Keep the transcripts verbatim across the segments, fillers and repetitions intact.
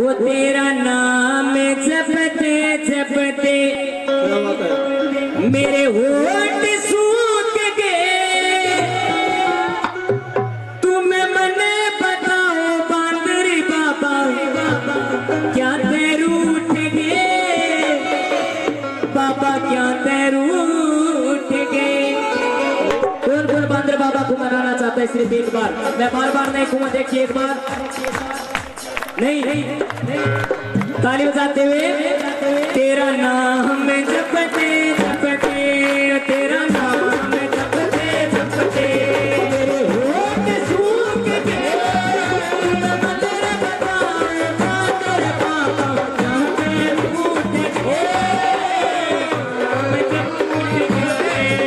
वो तेरा नाम जपते जपते मेरे होठ सूख गए। तुम्हें मने बताओ बांदरी बाबा क्या तेरू उठ गए, बाबा क्या तेरू उठ गए। कौन कौन बांदर बाबा को मनाना चाहता है? सिर्फ एक बार, मैं बार बार नहीं कहूँगा, देखिए एक बार नहीं, नहीं, नहीं। ताली बजाते हुए तेरा नाम जपते जपते, तेरा नाम जपते जपते मेरे होठ सूख गए। तेरे बताए तेरे पापा क्या तेरू उठ गए, मैं जब उठ गए।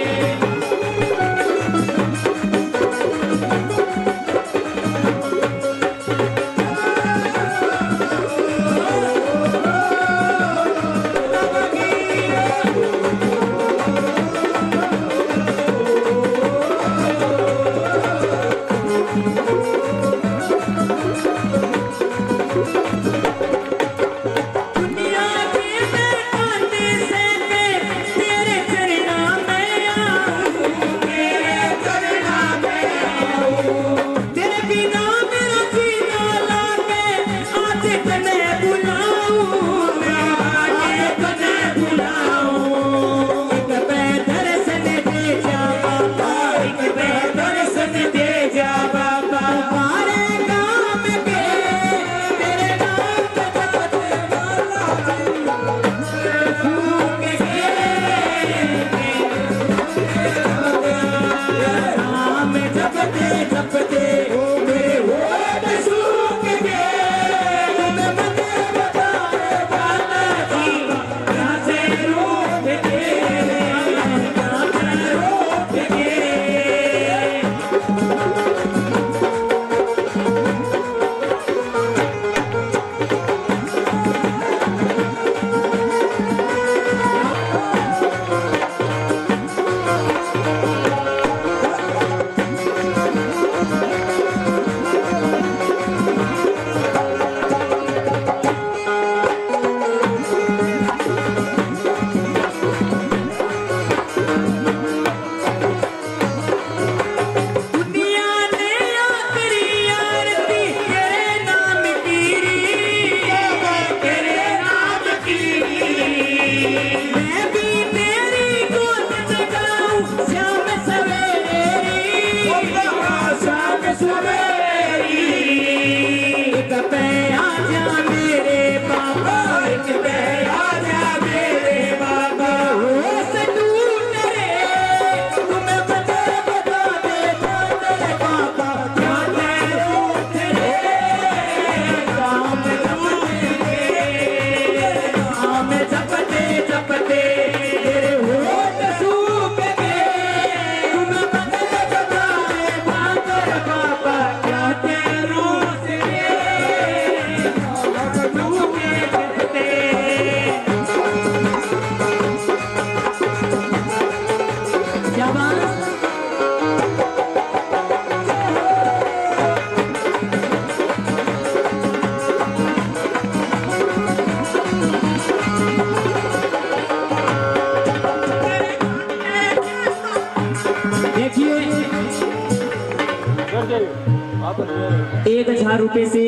एक हजार रुपए से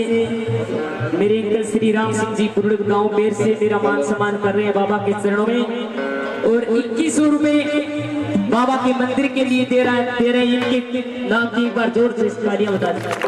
मेरे अंकल श्री राम सिंह जी पुरुड़ गांव पेड़ से मेरा मान सम्मान कर रहे हैं बाबा के चरणों में, और इक्कीस सौ रुपए बाबा के मंदिर के लिए दे रहा है दे रहे हैं इनके नाम की। एक बार जोर से तालियां बता दें।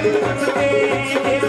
हंसते